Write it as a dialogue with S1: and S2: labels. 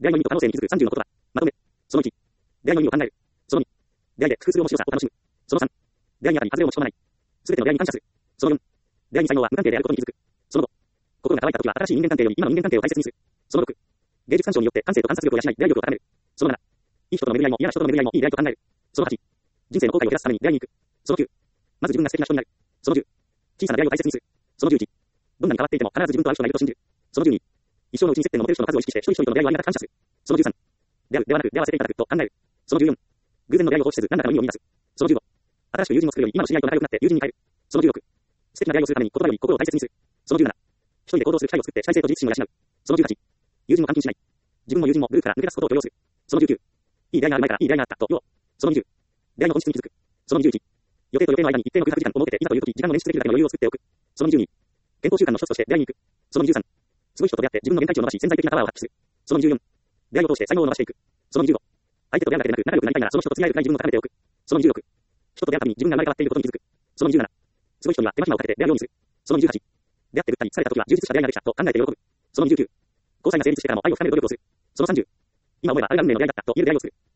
S1: 出会いの意味と可能性に気づく30の言葉。まとめ。その1。出会いの意味を考える。その2。出会いで工夫する面白さを楽しむ。その3。出会いに中に外れを持ち込まない。すべての出会いに感謝する。その4。出会いに才能は無関係であることに気づく。その5。心が乾いた時は新しい人間関係より今の人間関係を大切にする。その6。芸術鑑賞によって感性と観察力を養い、出会い力を高める。その7。いい人との巡り合いも嫌な人との巡り合いもいい出会いと考える。その8。人生の後悔を減らすために出会いに行く。その9。まず自分が素敵な人になる。その10。小さな出会いを大切にする。その11。どんなに変わっていても必ず自分と合う人がいると信じる。その12。一生のうちに接点の持てる人の数を意識して一人一人との出会いをありがたく感謝する。その13。出会うではなく出会わせていただくと考える。その14。偶然の出会いを放置せず何らかの意味を見出す。その15。新しく友人を作るより今の知り合いと仲良くなって友人に変える。その16。素敵な出会いをするために言葉より心を大切にする。その17。一人で行動する機会を作って主体性と自立心を養う。その18。友人を監禁しない。自分も友人もグループから抜け出すことを許容する。その19。いい出会いがある前からいい出会いがあったと言おう。その20。出会いの本質に気づく。その21。予定と予定の間に一定の空白時間を設けていざという時時間を捻出できるだけの余裕を作っておく。その22。健康習慣の一つとして出会いに行く。その23。すごい人と出会って自分の限界値を伸ばし潜在的なパワーを発揮する。その24。出会いを通して才能を伸ばしていく。その25。相手と出会うだけでなく仲良くなりたいならその人と付き合えるくらい自分を高めておく。その26。人と出会うたびに自分が生まれ変わっていることに気づく。その27。すごい人には手間暇をかけて出会うようにする。その28。出会ってぐったり疲れた時は充実した出会いができたと考えて喜ぶ。その29。交際が成立してからも愛を深める努力をする。その30。今思えばあれが運命の出会いだったと言える出会いをする。